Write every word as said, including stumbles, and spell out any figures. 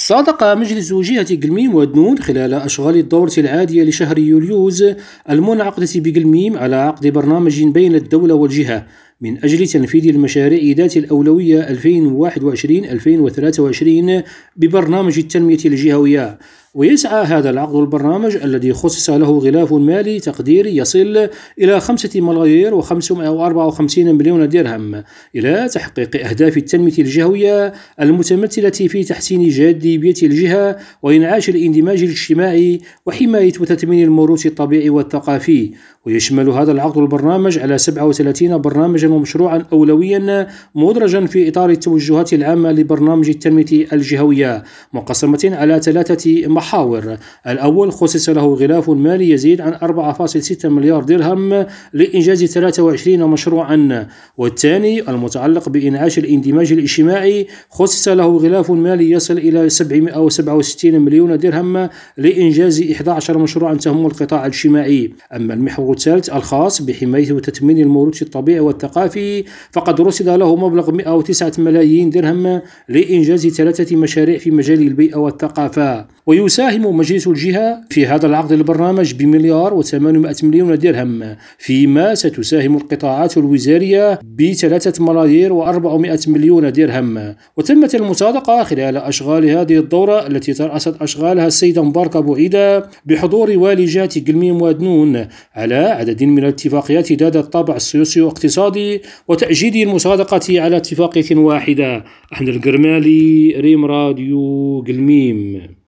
صادق مجلس جهة قلميم ودنون خلال أشغال الدورة العادية لشهر يوليوز المنعقدة بقلميم على عقد برنامج بين الدولة والجهة من أجل تنفيذ المشاريع ذات الأولوية ألفين وواحد وعشرين ألفين وثلاثة وعشرين ببرنامج التنمية الجهوية. ويسعى هذا العقد البرنامج الذي خصص له غلاف مالي تقديري يصل إلى خمسة ملايير وخمسمائة وأربعة وخمسين مليون درهم إلى تحقيق أهداف التنمية الجهوية المتمثلة في تحسين جاذبية الجهة وإنعاش الاندماج الاجتماعي وحماية وتثمين الموروث الطبيعي والثقافي. ويشمل هذا العقد البرنامج على سبعة وثلاثين برنامجا ومشروعا أولويا مدرجا في إطار التوجهات العامة لبرنامج التنمية الجهوية مقسمة على ثلاثة محاور. الأول خصص له غلاف مالي يزيد عن أربعة فاصلة ستة مليار درهم لإنجاز ثلاثة وعشرين مشروعا. والثاني المتعلق بإنعاش الاندماج الاجتماعي خصص له غلاف مالي يصل إلى سبعمائة وسبعة وستين مليون درهم لإنجاز إحدى عشر مشروعا تهم القطاع الاجتماعي. أما المحور الثالث الخاص بحماية وتثمين الموروث الطبيعي والثقافي فقد رصد له مبلغ مائة وتسعة ملايين درهم لإنجاز ثلاثة مشاريع في مجال البيئة والثقافة. ويساهم مجلس الجهة في هذا العقد البرنامج بمليار وثمانمائة مليون درهم، فيما ستساهم القطاعات الوزارية بثلاثة ملايير وأربعمائة مليون درهم. وتمت المصادقة خلال أشغال هذه الدورة التي ترأست أشغالها السيدة مباركة بوعيدة بحضور والي جهة قلميم ودنون على عدد من الاتفاقيات ذات الطابع السياسي واقتصادي وتأجيد المصادقة على اتفاقية واحدة. أحمد القرمالي، ريم راديو قلميم.